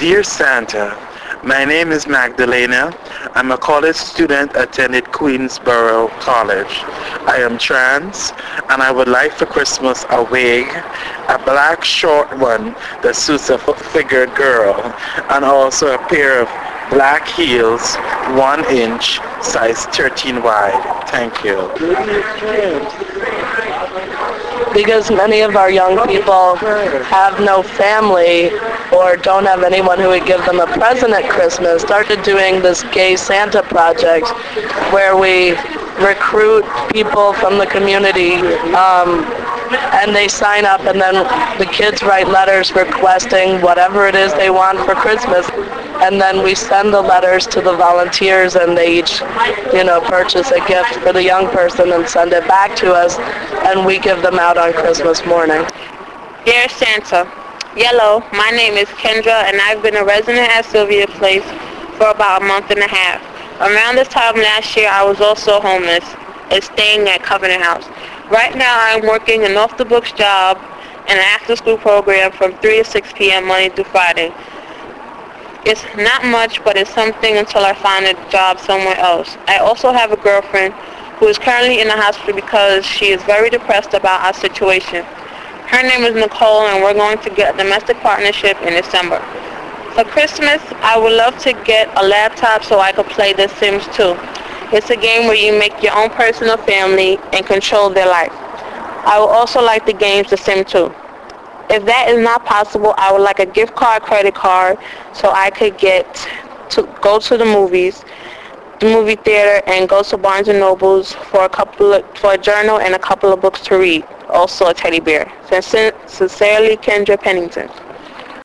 Dear Santa, my name is Magdalena. I'm a college student attended Queensborough College. I am trans and I would like for Christmas a wig, a black short one that suits a figured girl, and also a pair of black heels, 1 inch, size 13 wide. Thank you. Because many of our young people have no family or don't have anyone who would give them a present at Christmas, started doing this Gay Santa project where we recruit people from the community and they sign up, and then the kids write letters requesting whatever it is they want for Christmas, and then we send the letters to the volunteers, and they each, purchase a gift for the young person and send it back to us, and we give them out on Christmas morning. Dear Santa, Yellow, my name is Kendra, and I've been a resident at Sylvia Place for about a month and a half. Around this time last year, I was also homeless and staying at Covenant House. Right now, I'm working an off-the-books job in an after-school program from 3 to 6 p.m. Monday through Friday. It's not much, but it's something until I find a job somewhere else. I also have a girlfriend who is currently in the hospital because she is very depressed about our situation. Her name is Nicole, and we're going to get a domestic partnership in December. For Christmas, I would love to get a laptop so I could play The Sims 2. It's a game where you make your own personal family and control their life. I would also like the games The Sims 2. If that is not possible, I would like a gift card, credit card, so I could go to the movies, the movie theater, and go to Barnes & Nobles for a journal and a couple of books to read. Also a teddy bear. Sincerely, Kendra Pennington.